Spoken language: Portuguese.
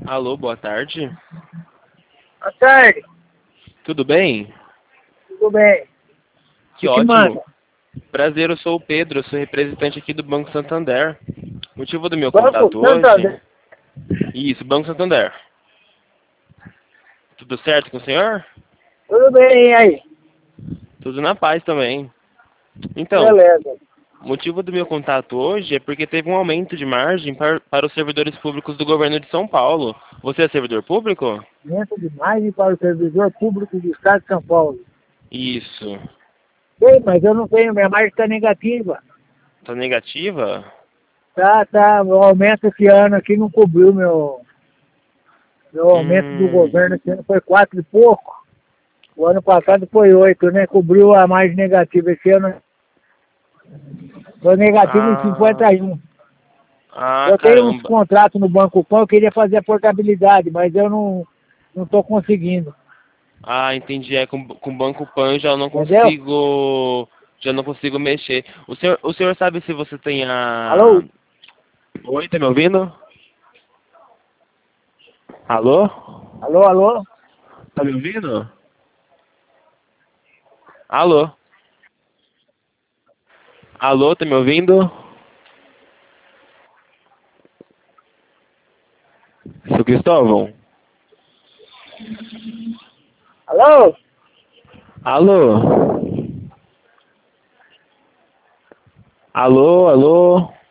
Alô, boa tarde. Boa tarde, Tudo bem? tudo bem? Que O que ótimo. manda? Prazer, eu sou o Pedro, eu sou representante aqui do Banco Santander. O motivo do meu Banco contato hoje... Santander. Isso, Banco Santander. Tudo certo com o senhor? Tudo bem, e aí? Tudo na paz também. Então, Beleza. o motivo do meu contato hoje é porque teve um aumento de margem para os servidores públicos do governo de São Paulo. Você é servidor público? Aumento de margem para o servidor público do Estado de São Paulo. Isso. Bem, mas eu não tenho, minha margem está negativa. Tá negativa? Tá, o aumento esse ano aqui não cobriu meu aumento do Hum... governo esse ano foi 4 e pouco. O ano passado foi 8, né? Cobriu a margem negativa. Esse ano foi negativo em Ah... 51. Ah, Eu tenho uns caramba. contratos no Banco Pão, eu queria fazer a portabilidade, mas eu não estou conseguindo. Ah, entendi. É com o Banco Pan Entendeu? já não consigo mexer. O senhor sabe se você tem a... Alô? Oi, tá me ouvindo? Alô? Alô, alô? Tá me ouvindo? Alô? Alô, tá me ouvindo? Seu Cristóvão? Alô? Alô? Alô, alô?